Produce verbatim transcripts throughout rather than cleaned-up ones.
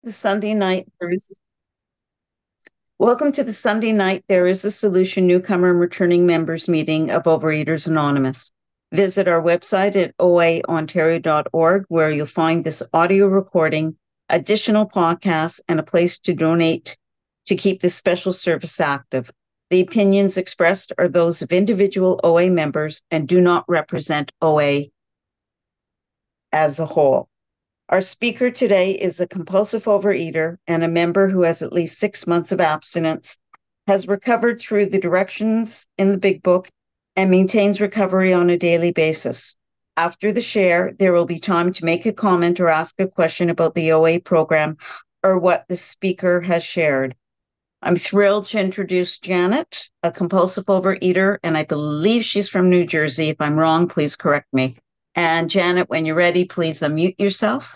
the Sunday night there is Welcome to the Sunday night There is a Solution newcomer and returning members meeting of Overeaters Anonymous. Visit our website at o a ontario dot org where you'll find this audio recording, additional podcasts, and a place to donate to keep this special service active. The opinions expressed are those of individual O A members and do not represent O A as a whole. Our speaker today is a compulsive overeater and a member who has at least six months of abstinence, has recovered through the directions in the Big Book, and maintains recovery on a daily basis. After the share, there will be time to make a comment or ask a question about the O A program or what the speaker has shared. I'm thrilled to introduce Janet, a compulsive overeater, and I believe she's from New Jersey. If I'm wrong, please correct me. And Janet, when you're ready, please unmute yourself.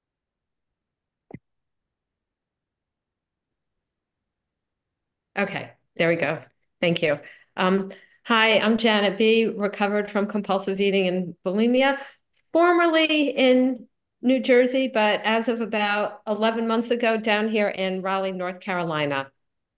Okay, there we go. Thank you. Um, hi, I'm Janet B., recovered from compulsive eating and bulimia, formerly in New Jersey, but as of about eleven months ago, down here in Raleigh, North Carolina.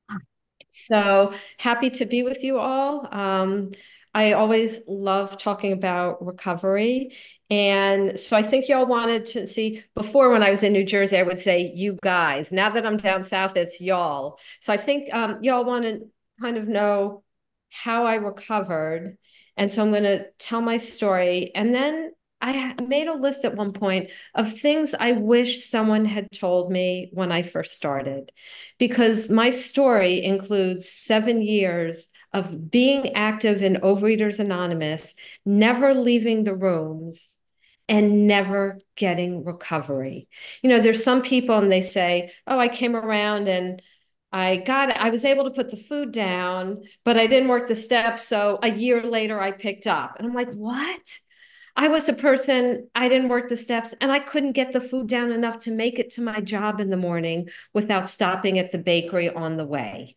So happy to be with you all. Um, I always love talking about recovery. And so I think y'all wanted to see, before when I was in New Jersey, I would say you guys. Now that I'm down south, it's y'all. So I think um, y'all want to kind of know how I recovered. And so I'm going to tell my story. And then I made a list at one point of things I wish someone had told me when I first started, because my story includes seven years of being active in Overeaters Anonymous, never leaving the rooms, and never getting recovery. You know, there's some people and they say, oh, I came around and I got it. I was able to put the food down, but I didn't work the steps. So a year later, I picked up. And I'm like, what? I was a person, I didn't work the steps, and I couldn't get the food down enough to make it to my job in the morning without stopping at the bakery on the way.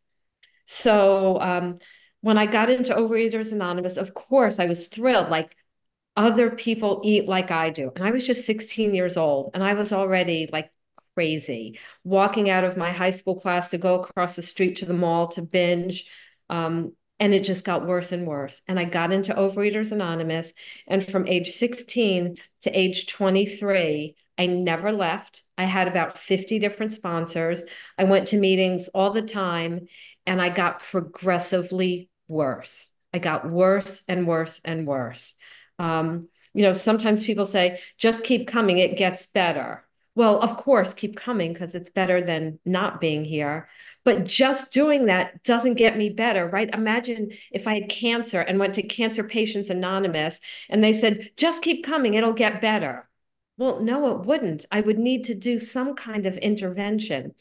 So um, when I got into Overeaters Anonymous, of course, I was thrilled. Like, other people eat like I do. And I was just sixteen years old, and I was already like crazy, walking out of my high school class to go across the street to the mall to binge. Um, and it just got worse and worse. And I got into Overeaters Anonymous. And from age sixteen to age twenty-three, I never left. I had about fifty different sponsors. I went to meetings all the time, and I got progressively worse. I got worse and worse and worse. Um, you know, sometimes people say, just keep coming, it gets better. Well, of course, keep coming because it's better than not being here. But just doing that doesn't get me better, right? Imagine if I had cancer and went to Cancer Patients Anonymous and they said, just keep coming, it'll get better. Well, no, it wouldn't. I would need to do some kind of intervention.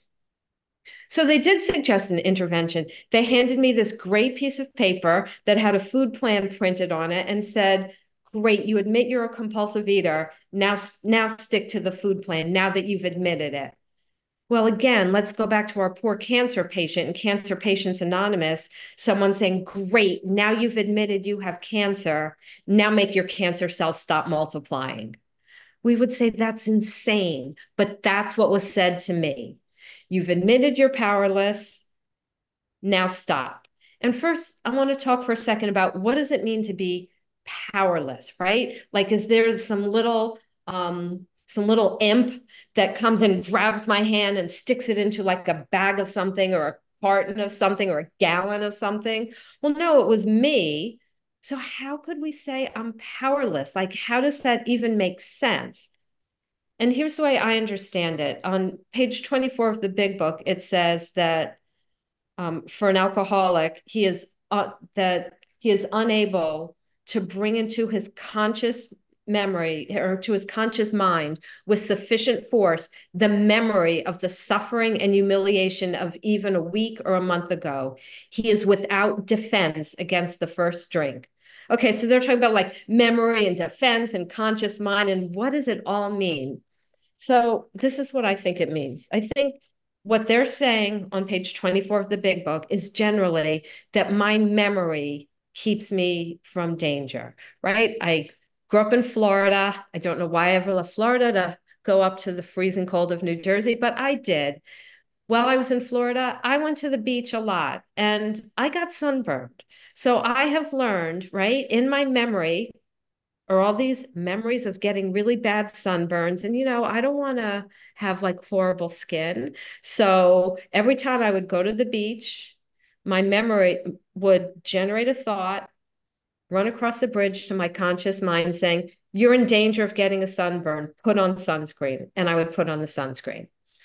So they did suggest an intervention. They handed me this gray piece of paper that had a food plan printed on it and said, great, you admit you're a compulsive eater. Now, now stick to the food plan now that you've admitted it. Well, again, let's go back to our poor cancer patient and Cancer Patients Anonymous. Someone saying, great, now you've admitted you have cancer. Now make your cancer cells stop multiplying. We would say that's insane, but that's what was said to me. You've admitted you're powerless. Now stop. And first, I want to talk for a second about what does it mean to be powerless, right? Like, is there some little um, some little imp that comes and grabs my hand and sticks it into like a bag of something or a carton of something or a gallon of something? Well, no, it was me. So how could we say I'm powerless? Like, how does that even make sense? And here's the way I understand it. On page twenty-four of the Big Book, it says that um, for an alcoholic, he is uh, that he is unable to bring into his conscious memory or to his conscious mind with sufficient force the memory of the suffering and humiliation of even a week or a month ago. He is without defense against the first drink. Okay, so they're talking about like memory and defense and conscious mind, and what does it all mean? So this is what I think it means. I think what they're saying on page twenty-four of the Big Book is generally that my memory keeps me from danger, right? I grew up in Florida. I don't know why I ever left Florida to go up to the freezing cold of New Jersey, but I did. While I was in Florida, I went to the beach a lot and I got sunburned. So I have learned, right, in my memory, or all these memories of getting really bad sunburns. And, you know, I don't want to have like horrible skin. So every time I would go to the beach, my memory would generate a thought, run across the bridge to my conscious mind saying, you're in danger of getting a sunburn, put on sunscreen. And I would put on the sunscreen.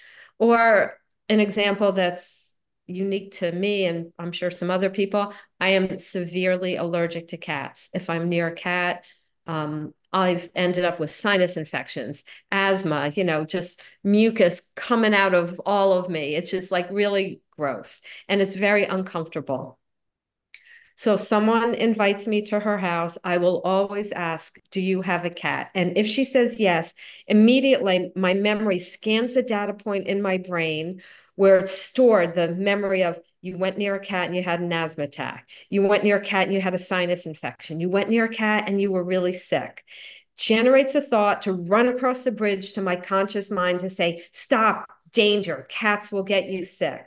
Or an example that's unique to me, and I'm sure some other people, I am severely allergic to cats. If I'm near a cat, um, I've ended up with sinus infections, asthma, you know, just mucus coming out of all of me. It's just like really gross and it's very uncomfortable. So if someone invites me to her house, I will always ask, do you have a cat? And if she says yes, immediately my memory scans the data point in my brain where it's stored the memory of you went near a cat and you had an asthma attack. You went near a cat and you had a sinus infection. You went near a cat and you were really sick. Generates a thought to run across the bridge to my conscious mind to say, stop, danger, cats will get you sick.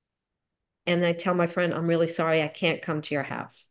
And I tell my friend, I'm really sorry, I can't come to your house.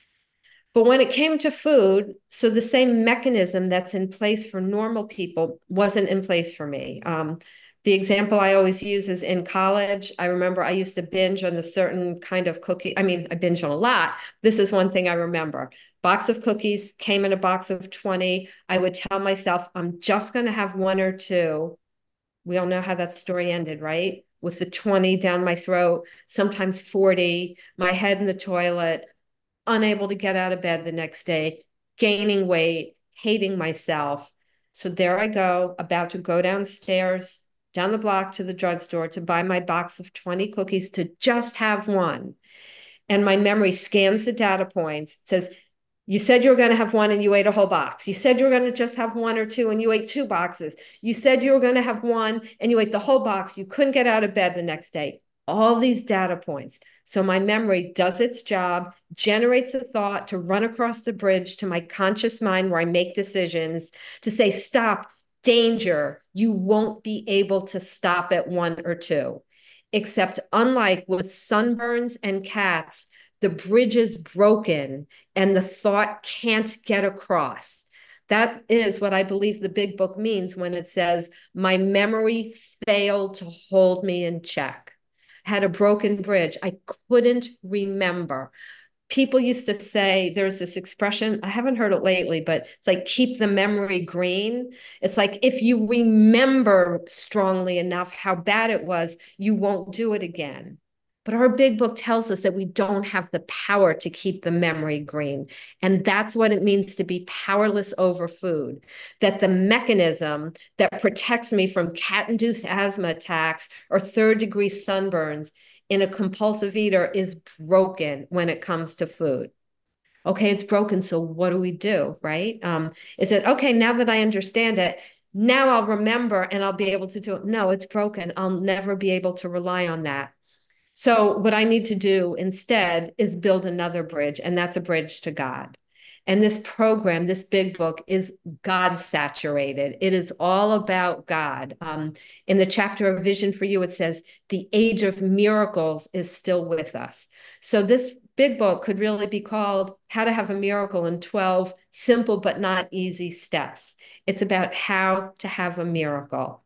But when it came to food, so the same mechanism that's in place for normal people wasn't in place for me. Um, the example I always use is in college. I remember I used to binge on a certain kind of cookie. I mean, I binge on a lot. This is one thing I remember. Box of cookies came in a box of twenty. I would tell myself, I'm just going to have one or two. We all know how that story ended, right? With the twenty down my throat, sometimes forty, my head in the toilet, unable to get out of bed the next day, gaining weight, hating myself. So there I go, about to go downstairs, down the block to the drugstore to buy my box of twenty cookies to just have one. And my memory scans the data points, says, you said you were going to have one and you ate a whole box. You said you were going to just have one or two and you ate two boxes. You said you were going to have one and you ate the whole box. You couldn't get out of bed the next day. All these data points. So my memory does its job, generates a thought to run across the bridge to my conscious mind where I make decisions to say, stop, danger. You won't be able to stop at one or two. Except unlike with sunburns and cats, the bridge is broken and the thought can't get across. That is what I believe the big book means when it says, my memory failed to hold me in check. I had a broken bridge. I couldn't remember. People used to say, there's this expression, I haven't heard it lately, but it's like, keep the memory green. It's like, if you remember strongly enough how bad it was, you won't do it again. But our big book tells us that we don't have the power to keep the memory green. And that's what it means to be powerless over food. That the mechanism that protects me from cat-induced asthma attacks or third-degree sunburns in a compulsive eater is broken when it comes to food. Okay, it's broken, so what do we do, right? Um, is it, okay, now that I understand it, now I'll remember and I'll be able to do it. No, it's broken. I'll never be able to rely on that. So what I need to do instead is build another bridge, and that's a bridge to God. And this program, this big book, is God saturated. It is all about God. Um, in the chapter of Vision for You, it says, the age of miracles is still with us. So this big book could really be called How to Have a Miracle in twelve Simple but Not Easy Steps. It's about how to have a miracle.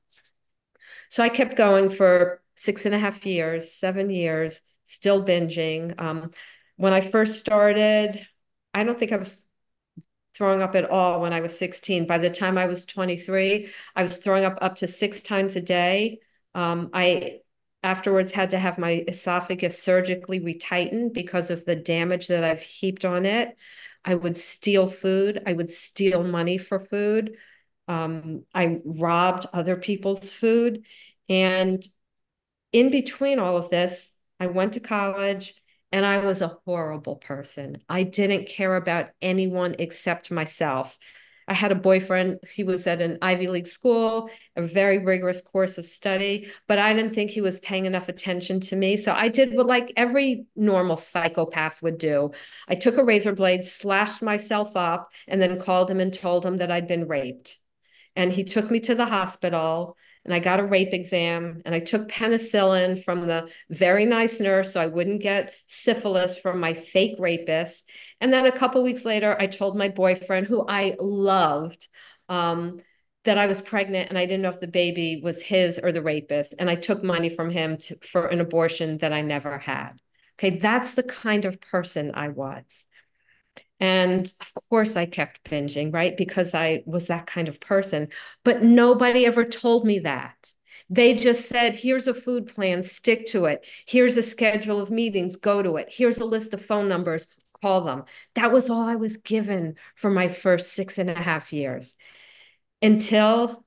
So I kept going for six and a half years, seven years, still binging. Um, when I first started, I don't think I was throwing up at all when I was sixteen. By the time I was twenty-three, I was throwing up up to six times a day. Um, I afterwards had to have my esophagus surgically retightened because of the damage that I've heaped on it. I would steal food. I would steal money for food. Um, I robbed other people's food. And in between all of this, I went to college and I was a horrible person. I didn't care about anyone except myself. I had a boyfriend. He was at an Ivy League school, a very rigorous course of study, but I didn't think he was paying enough attention to me. So I did what like every normal psychopath would do. I took a razor blade, slashed myself up, and then called him and told him that I'd been raped. And he took me to the hospital and I got a rape exam and I took penicillin from the very nice nurse so I wouldn't get syphilis from my fake rapist. And then a couple weeks later, I told my boyfriend, who I loved, um, that I was pregnant and I didn't know if the baby was his or the rapist. And I took money from him to, for an abortion that I never had. Okay, that's the kind of person I was. And of course, I kept binging, right? Because I was that kind of person. But nobody ever told me that. They just said, here's a food plan, stick to it. Here's a schedule of meetings, go to it. Here's a list of phone numbers, call them. That was all I was given for my first six and a half years until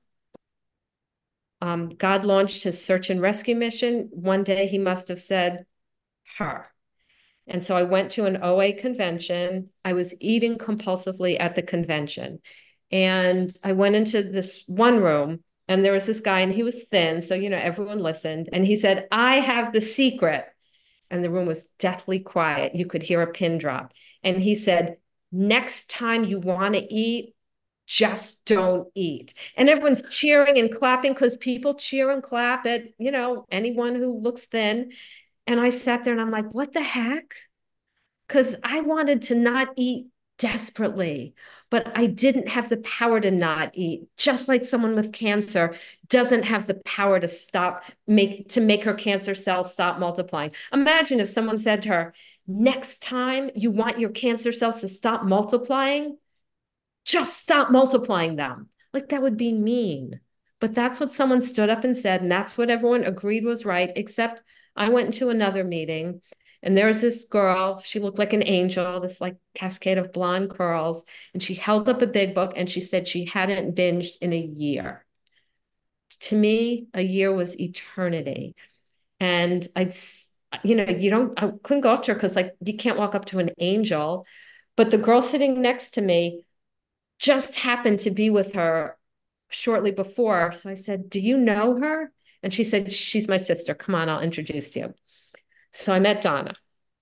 um, God launched his search and rescue mission. One day he must have said, her. And so I went to an O A convention. I was eating compulsively at the convention. And I went into this one room and there was this guy and he was thin. So, you know, everyone listened. And he said, I have the secret. And the room was deathly quiet. You could hear a pin drop. And he said, next time you want to eat, just don't eat. And everyone's cheering and clapping because people cheer and clap at, you know, anyone who looks thin. And I sat there and I'm like, what the heck? Because I wanted to not eat desperately, but I didn't have the power to not eat, just like someone with cancer doesn't have the power to stop, make to make her cancer cells stop multiplying. Imagine if someone said to her, next time you want your cancer cells to stop multiplying, just stop multiplying them. Like that would be mean. But that's what someone stood up and said, and that's what everyone agreed was right, except I went into another meeting and there was this girl, she looked like an angel, this like cascade of blonde curls, and she held up a big book and she said she hadn't binged in a year. To me, a year was eternity. And I'd, you know, you don't, I couldn't go up to her because like you can't walk up to an angel. But the girl sitting next to me just happened to be with her shortly before. So I said, do you know her? And she said, she's my sister. Come on, I'll introduce you. So I met Donna.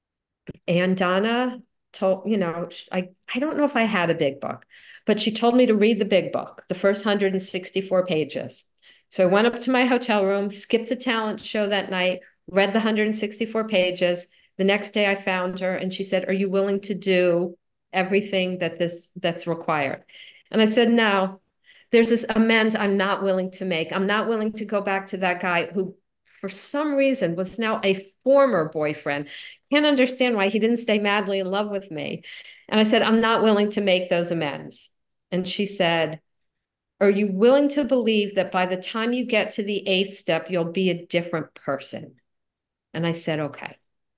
And Donna told, you know, I, I don't know if I had a big book, but she told me to read the big book, the first one hundred sixty-four pages. So I went up to my hotel room, skipped the talent show that night, read the one hundred sixty-four pages. The next day I found her and she said, are you willing to do everything that this that's required? And I said, no, there's this amend I'm not willing to make. I'm not willing to go back to that guy who, for some reason, was now a former boyfriend. Can't understand why he didn't stay madly in love with me. And I said, I'm not willing to make those amends. And she said, are you willing to believe that by the time you get to the eighth step, you'll be a different person? And I said, okay.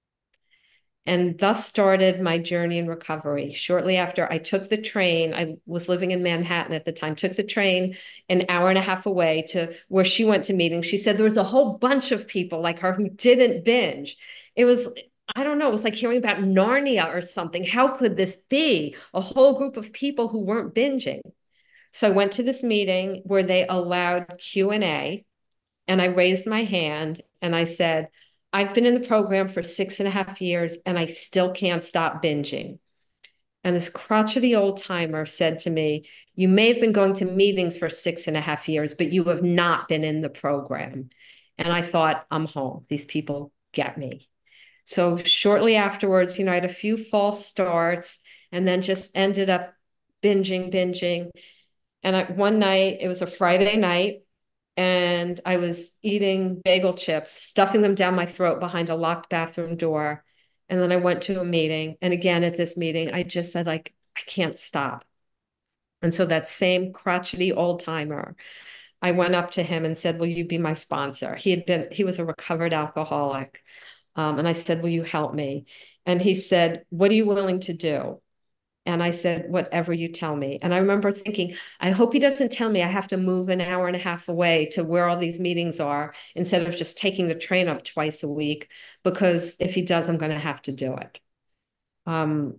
And thus started my journey in recovery. Shortly after I took the train, I was living in Manhattan at the time, took the train an hour and a half away to where she went to meetings. She said there was a whole bunch of people like her who didn't binge. It was, I don't know, it was like hearing about Narnia or something. How could this be? A whole group of people who weren't binging. So I went to this meeting where they allowed Q and A, and I raised my hand and I said, I've been in the program for six and a half years and I still can't stop binging. And this crotchety old timer said to me, you may have been going to meetings for six and a half years, but you have not been in the program. And I thought, I'm home. These people get me. So shortly afterwards, you know, I had a few false starts and then just ended up binging, binging. And I, one night, it was a Friday night, and I was eating bagel chips, stuffing them down my throat behind a locked bathroom door. And then I went to a meeting. And again, at this meeting, I just said, like, I can't stop. And so that same crotchety old timer, I went up to him and said, will you be my sponsor? He had been, he was a recovered alcoholic. Um, and I said, will you help me? And he said, what are you willing to do? And I said, whatever you tell me. And I remember thinking, I hope he doesn't tell me I have to move an hour and a half away to where all these meetings are instead of just taking the train up twice a week, because if he does, I'm going to have to do it. Um,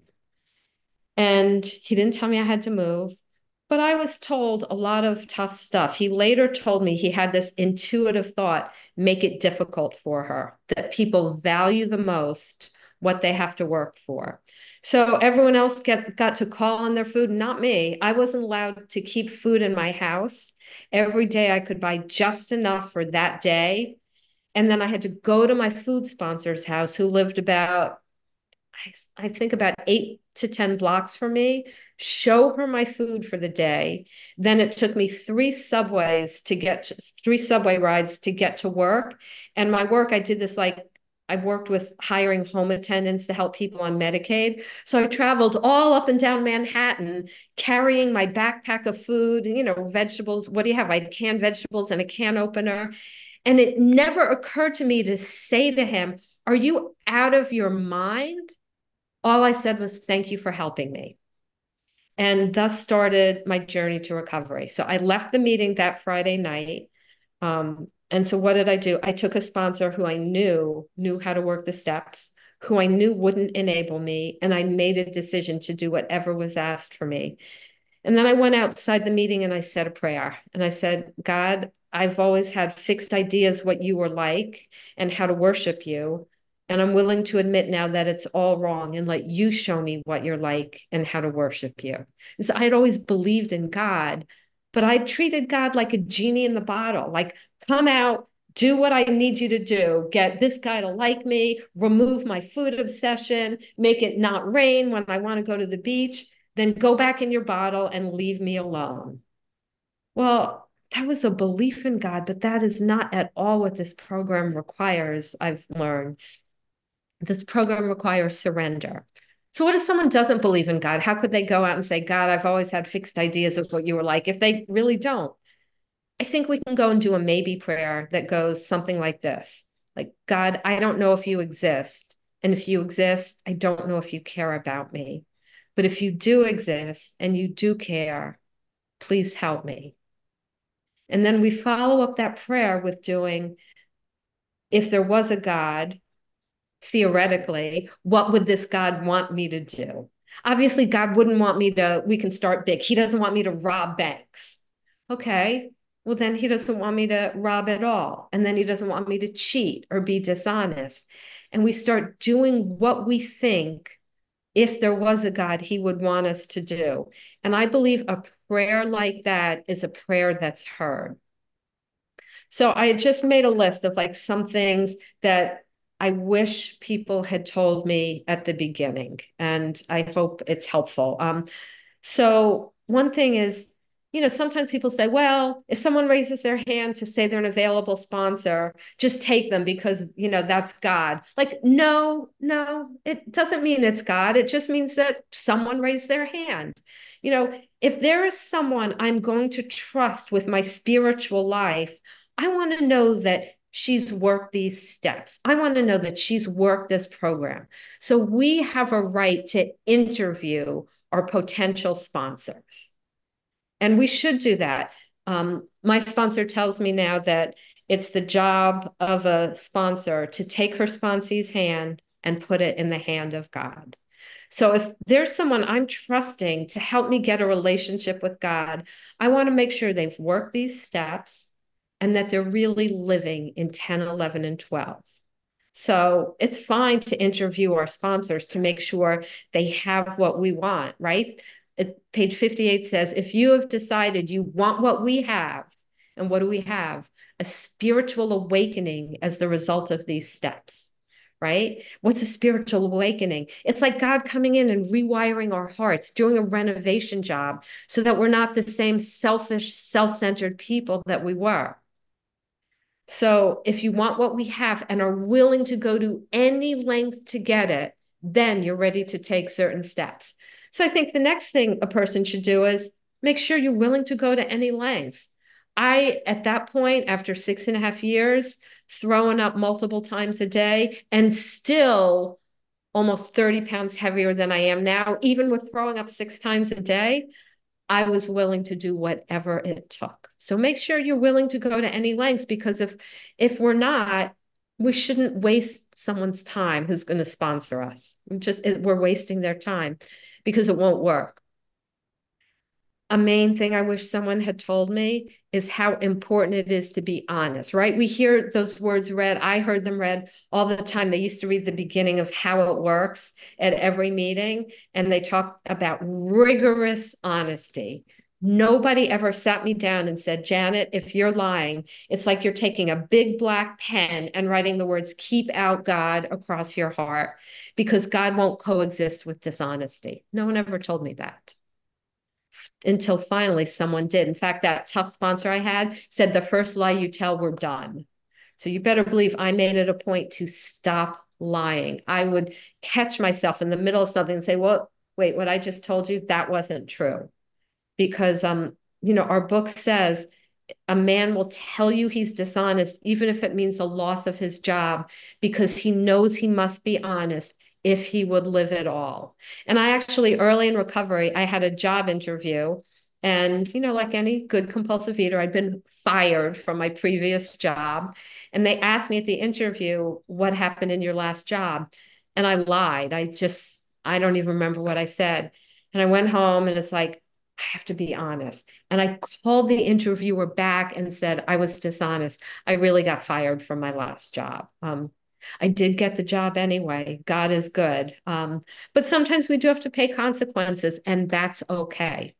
and he didn't tell me I had to move, but I was told a lot of tough stuff. He later told me he had this intuitive thought, make it difficult for her, that people value the most what they have to work for. So everyone else get, got to call on their food, not me. I wasn't allowed to keep food in my house. Every day I could buy just enough for that day. And then I had to go to my food sponsor's house, who lived about, I, I think about eight to ten blocks from me, show her my food for the day. Then it took me three subways to get to, three subway rides to get to work. And my work, I did this like, I worked with hiring home attendants to help people on Medicaid. So I traveled all up and down Manhattan, carrying my backpack of food, you know, vegetables. What do you have? I had canned vegetables and a can opener. And it never occurred to me to say to him, "Are you out of your mind?" All I said was, "Thank you for helping me." And thus started my journey to recovery. So I left the meeting that Friday night. Um, and so what did I do? I took a sponsor who I knew knew how to work the steps, who I knew wouldn't enable me, and I made a decision to do whatever was asked for me. And then I went outside the meeting and I said a prayer. And I said, "God, I've always had fixed ideas what you were like and how to worship you. And I'm willing to admit now that it's all wrong and let you show me what you're like and how to worship you." And so I had always believed in God, but I treated God like a genie in the bottle, like, come out, do what I need you to do, get this guy to like me, remove my food obsession, make it not rain when I want to go to the beach, then go back in your bottle and leave me alone. Well, that was a belief in God, but that is not at all what this program requires, I've learned. This program requires surrender. So what if someone doesn't believe in God? How could they go out and say, "God, I've always had fixed ideas of what you were like," if they really don't? I think we can go and do a maybe prayer that goes something like this. Like, "God, I don't know if you exist. And if you exist, I don't know if you care about me. But if you do exist and you do care, please help me." And then we follow up that prayer with doing, if there was a God, theoretically, what would this God want me to do? Obviously, God wouldn't want me to, we can start big. He doesn't want me to rob banks. Okay, well, then he doesn't want me to rob at all. And then he doesn't want me to cheat or be dishonest. And we start doing what we think, if there was a God, he would want us to do. And I believe a prayer like that is a prayer that's heard. So I just made a list of like some things that I wish people had told me at the beginning, and I hope it's helpful. Um, so one thing is, you know, sometimes people say, "Well, if someone raises their hand to say they're an available sponsor, just take them because, you know, that's God." Like, no, no, it doesn't mean it's God. It just means that someone raised their hand. You know, if there is someone I'm going to trust with my spiritual life, I want to know that she's worked these steps. I want to know that she's worked this program. So we have a right to interview our potential sponsors. And we should do that. Um, my sponsor tells me now that it's the job of a sponsor to take her sponsee's hand and put it in the hand of God. So if there's someone I'm trusting to help me get a relationship with God, I want to make sure they've worked these steps and that they're really living in ten, eleven, and twelve. So it's fine to interview our sponsors to make sure they have what we want, right? It, page fifty-eight says, if you have decided you want what we have, and what do we have? A spiritual awakening as the result of these steps, right? What's a spiritual awakening? It's like God coming in and rewiring our hearts, doing a renovation job so that we're not the same selfish, self-centered people that we were. So if you want what we have and are willing to go to any length to get it, then you're ready to take certain steps. So I think the next thing a person should do is make sure you're willing to go to any lengths. I, at that point, after six and a half years, throwing up multiple times a day and still almost thirty pounds heavier than I am now, even with throwing up six times a day, I was willing to do whatever it took. So make sure you're willing to go to any lengths, because if if we're not, we shouldn't waste someone's time who's going to sponsor us. Just we're wasting their time because it won't work. a main thing I wish someone had told me is how important it is to be honest, right? We hear those words read. I heard them read all the time. They used to read the beginning of How It Works at every meeting, and they talk about rigorous honesty. Nobody ever sat me down and said, Janet, if you're lying, it's like you're taking a big black pen and writing the words, keep out God across your heart, because God won't coexist with dishonesty. No one ever told me that until finally someone did. In fact, that tough sponsor I had said, the first lie you tell, we're done. So you better believe I made it a point to stop lying. I would catch myself in the middle of something and say, well, wait, what I just told you, that wasn't true. Because, um, you know, our book says a man will tell you he's dishonest, even if it means a loss of his job, because he knows he must be honest if he would live at all. And I actually, early in recovery, I had a job interview. And, you know, like any good compulsive eater, I'd been fired from my previous job. And they asked me at the interview, what happened in your last job? And I lied. I just, I don't even remember what I said. And I went home and it's like, I have to be honest. And I called the interviewer back and said, I was dishonest. I really got fired from my last job. Um, I did get the job anyway. God is good. Um, but sometimes we do have to pay consequences, and that's okay.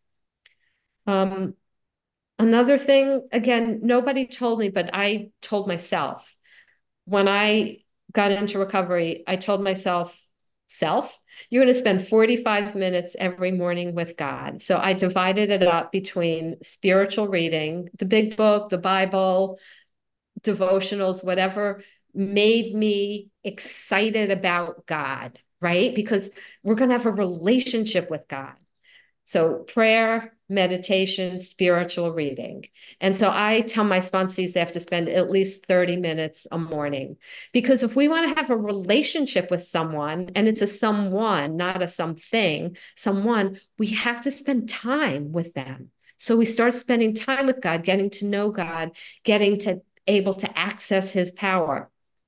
Um, another thing, again, nobody told me, but I told myself when I got into recovery, I told myself, self, you're going to spend forty-five minutes every morning with God. So I divided it up between spiritual reading, the big book, the Bible, devotionals, whatever made me excited about God, right? Because we're going to have a relationship with God. So prayer, meditation, spiritual reading. And so I tell my sponsees they have to spend at least thirty minutes a morning. Because if we want to have a relationship with someone, and it's a someone, not a something, someone, we have to spend time with them. So we start spending time with God, getting to know God, getting to able to access his power.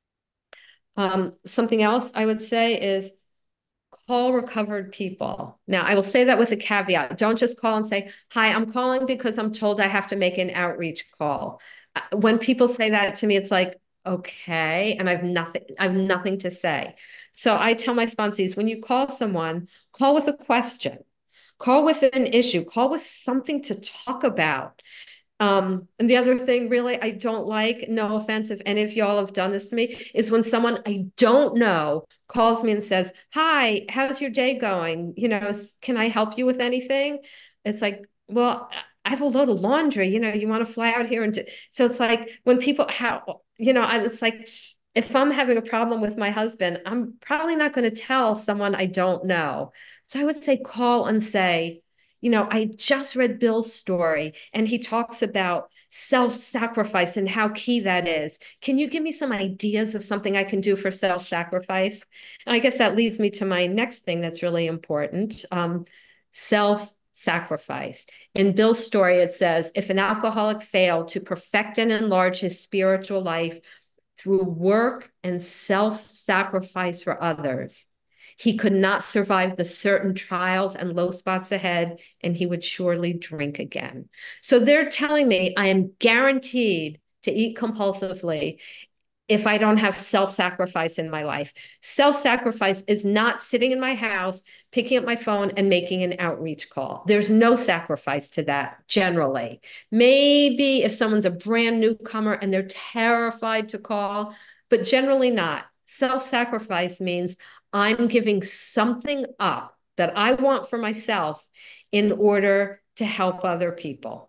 Um, something else I would say is call recovered people. Now, I will say that with a caveat. Don't just call and say, hi, I'm calling because I'm told I have to make an outreach call. Uh, When people say that to me, it's like, okay, and I've nothing, I've nothing to say. So I tell my sponsees, when you call someone, call with a question, call with an issue, call with something to talk about. Um, and the other thing really I don't like, no offense if any of y'all have done this to me, is when someone I don't know calls me and says, hi, how's your day going? You know, can I help you with anything? It's like, well, I have a load of laundry, you know, you want to fly out here and do... So it's like when people how, you know, it's like if I'm having a problem with my husband, I'm probably not going to tell someone I don't know. So I would say call and say, you know, I just read Bill's story and he talks about self-sacrifice and how key that is. Can you give me some ideas of something I can do for self-sacrifice? And I guess that leads me to my next thing that's really important, um, self-sacrifice. In Bill's story, it says, if an alcoholic failed to perfect and enlarge his spiritual life through work and self-sacrifice for others, he could not survive the certain trials and low spots ahead, and he would surely drink again. So they're telling me I am guaranteed to eat compulsively if I don't have self-sacrifice in my life. Self-sacrifice is not sitting in my house, picking up my phone and making an outreach call. There's no sacrifice to that generally. Maybe if someone's a brand newcomer and they're terrified to call, but generally not. Self-sacrifice means I'm giving something up that I want for myself in order to help other people.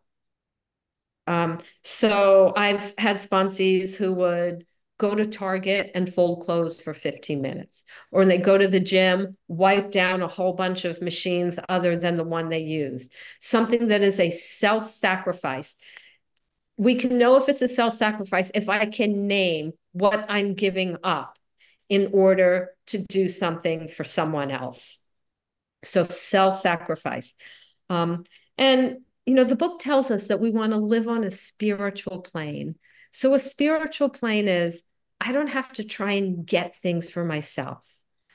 Um, so I've had sponsees who would go to Target and fold clothes for fifteen minutes, or they go to the gym, wipe down a whole bunch of machines other than the one they use. Something that is a self-sacrifice. We can know if it's a self-sacrifice if I can name what I'm giving up in order to do something for someone else. So self-sacrifice. Um, and, you know, the book tells us that we want to live on a spiritual plane. So a spiritual plane is, I don't have to try and get things for myself.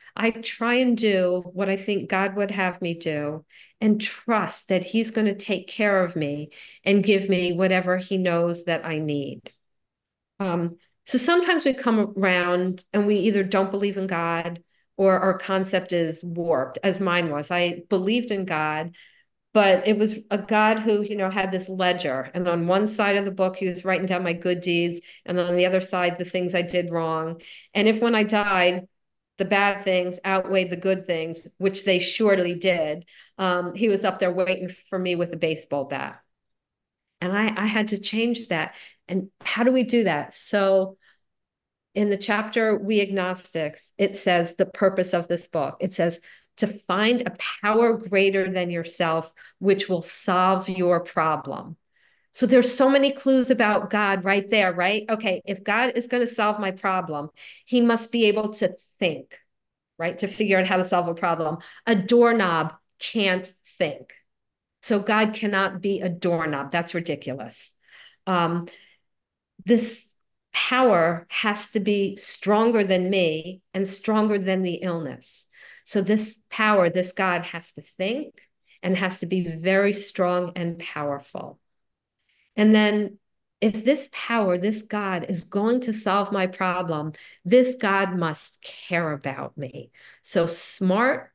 I try and do what I think God would have me do and trust that he's going to take care of me and give me whatever he knows that I need. Um, so sometimes we come around and we either don't believe in God or our concept is warped, as mine was. I believed in God, but it was a God who, you know, had this ledger. And on one side of the book, he was writing down my good deeds, and on the other side, the things I did wrong. And if when I died, the bad things outweighed the good things, which they surely did, um, he was up there waiting for me with a baseball bat. And I, I had to change that. And how do we do that? So in the chapter We Agnostics, it says the purpose of this book. It says to find a power greater than yourself, which will solve your problem. So there's so many clues about God right there, right? Okay, if God is going to solve my problem, he must be able to think, right? To figure out how to solve a problem. A doorknob can't think. So God cannot be a doorknob. That's ridiculous. Um, this power has to be stronger than me and stronger than the illness. So this power, this God has to think and has to be very strong and powerful. And then if this power, this God is going to solve my problem, this God must care about me. So smart,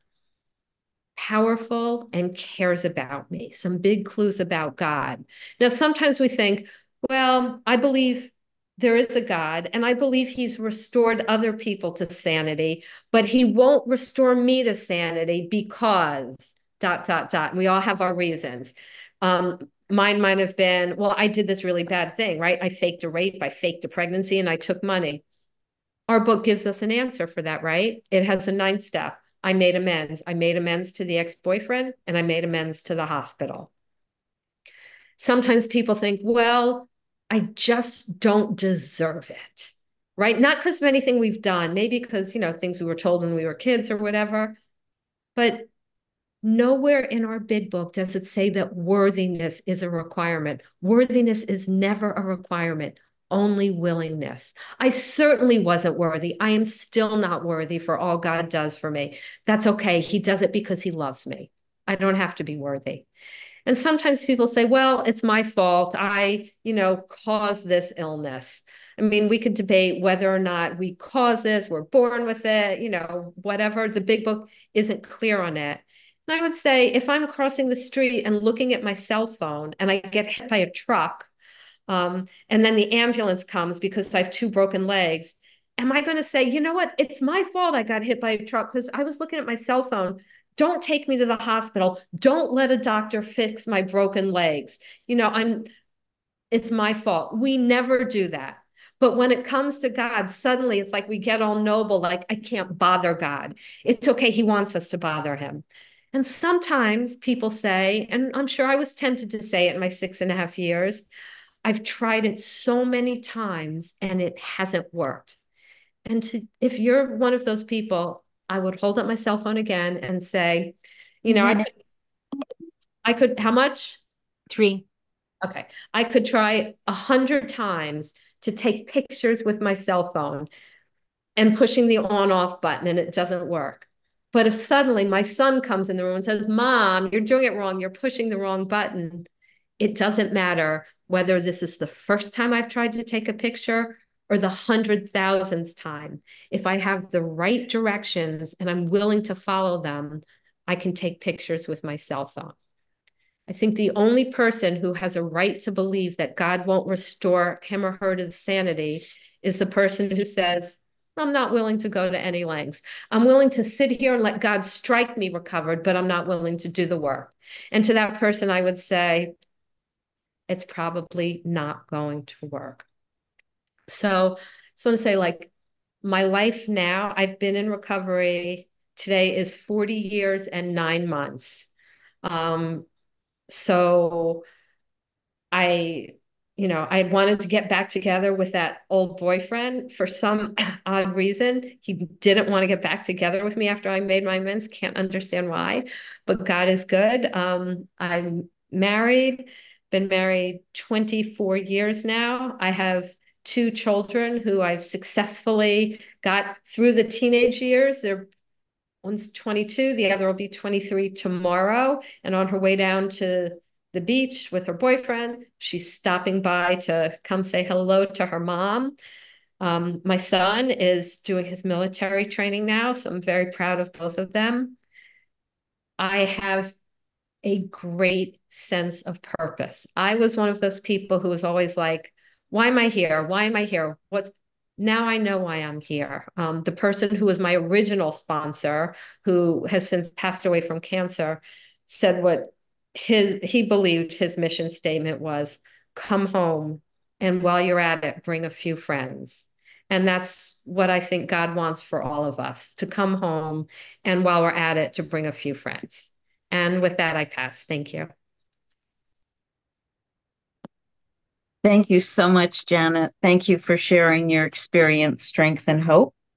powerful, and cares about me. Some big clues about God. Now, sometimes we think, well, I believe there is a God, and I believe he's restored other people to sanity, but he won't restore me to sanity because dot, dot, dot. And we all have our reasons. Um, mine might have been, well, I did this really bad thing, right? I faked a rape, I faked a pregnancy, and I took money. Our book gives us an answer for that, right? It has a ninth step. I made amends. I made amends to the ex-boyfriend and I made amends to the hospital. Sometimes people think, well, I just don't deserve it, right? Not because of anything we've done, maybe because, you know, things we were told when we were kids or whatever. But nowhere in our big book does it say that worthiness is a requirement. Worthiness is never a requirement, only willingness. I certainly wasn't worthy. I am still not worthy for all God does for me. That's okay. He does it because he loves me. I don't have to be worthy. And sometimes people say, well, it's my fault. I, you know, caused this illness. I mean, we could debate whether or not we cause this, we're born with it, you know, whatever. The big book isn't clear on it. And I would say if I'm crossing the street and looking at my cell phone and I get hit by a truck, um, and then the ambulance comes because I have two broken legs, am I going to say, you know what? It's my fault I got hit by a truck because I was looking at my cell phone. Don't take me to the hospital. Don't let a doctor fix my broken legs. You know, I'm, it's my fault. We never do that. But when it comes to God, suddenly it's like we get all noble, like, I can't bother God. It's okay. He wants us to bother him. And sometimes people say, and I'm sure I was tempted to say it in my six and a half years, I've tried it so many times and it hasn't worked. And to, if you're one of those people, I would hold up my cell phone again and say, you know, I could, I could, how much? Three. Okay. I could try a hundred times to take pictures with my cell phone and pushing the on off button and it doesn't work. But if suddenly my son comes in the room and says, Mom, you're doing it wrong, you're pushing the wrong button, it doesn't matter whether this is the first time I've tried to take a picture or the hundred thousandth time. If I have the right directions and I'm willing to follow them, I can take pictures with my cell phone. I think the only person who has a right to believe that God won't restore him or her to sanity is the person who says, I'm not willing to go to any lengths. I'm willing to sit here and let God strike me recovered, but I'm not willing to do the work. And to that person, I would say, it's probably not going to work. So I just want to say, like, my life now, I've been in recovery. Today is forty years and nine months. Um, so I, you know, I wanted to get back together with that old boyfriend for some odd reason. He didn't want to get back together with me after I made my amends. Can't understand why, but God is good. Um, I'm married, been married twenty-four years now. I have two children who I've successfully got through the teenage years. They're one's twenty-two, the other will be twenty-three tomorrow. And on her way down to the beach with her boyfriend, she's stopping by to come say hello to her mom. Um, my son is doing his military training now, so I'm very proud of both of them. I have a great sense of purpose. I was one of those people who was always like, why am I here? Why am I here? What? Now I know why I'm here. Um, the person who was my original sponsor, who has since passed away from cancer, said what his he believed his mission statement was: come home, and while you're at it, bring a few friends. And that's what I think God wants for all of us, to come home and while we're at it, to bring a few friends. And with that, I pass. Thank you. Thank you so much, Janet. Thank you for sharing your experience, strength, and hope.